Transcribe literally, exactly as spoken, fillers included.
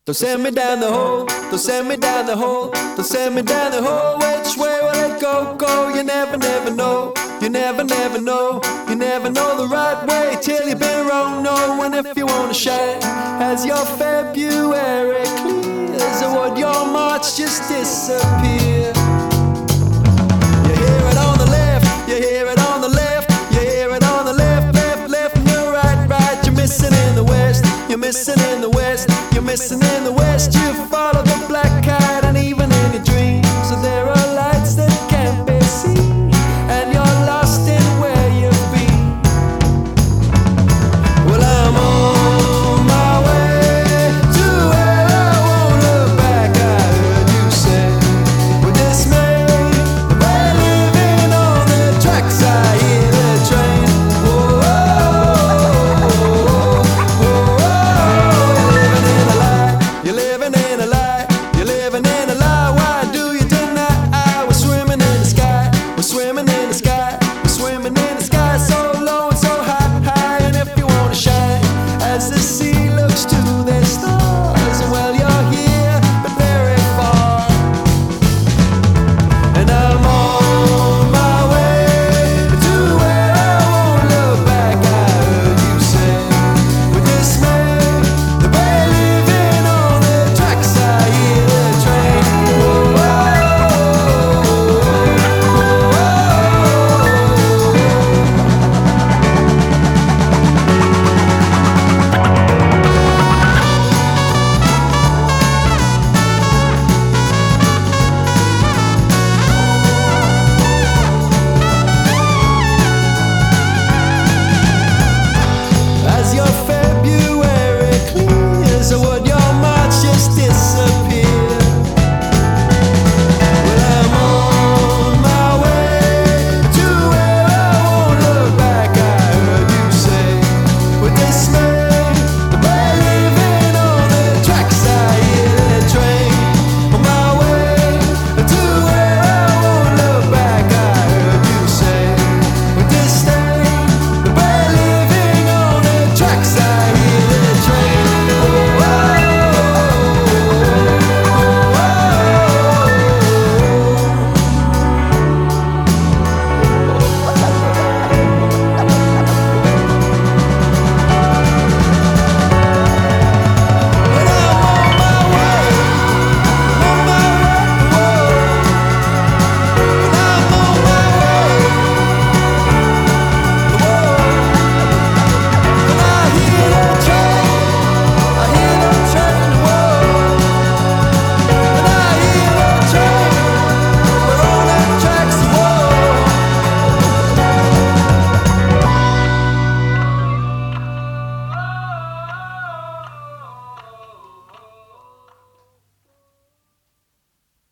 Don't send me down the hole, don't send me down the hole, don't send me down the hole. Which way will it go, go? You never, never know, you never, never know, you never know the right way till you've been wrong. No, and if you wanna shine, as your February clears, or would your March just disappear? You hear it on the left, you hear it on the left, you hear it on the left, left, left, and you're right, right. You're missing in the west, you're missing in the west, you're missing in the west. You follow the black cat.